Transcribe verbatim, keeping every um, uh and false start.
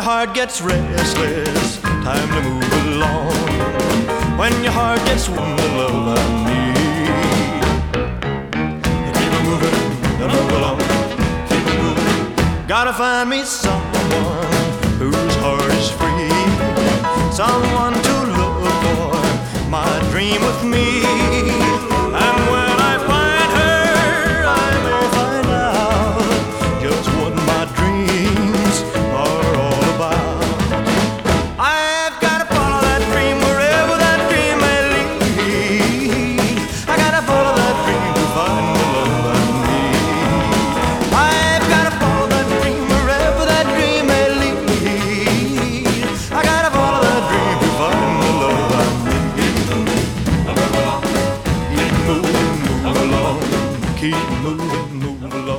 heart gets restless, time to move along. When your heart gets warm, the love I need. Keep it moving, move along. Keep it moving. Gotta find me someone whose heart is free, someone to look for my dream with me. And when I find her, I may find out just what my dreams are all about. I've gotta follow that dream wherever that dream may lead. I gotta follow that dream to find the love I need. I've gotta follow that dream wherever that dream may lead. I gotta follow that dream to find the love I need. Keep moving, move along. Keep moving, move along.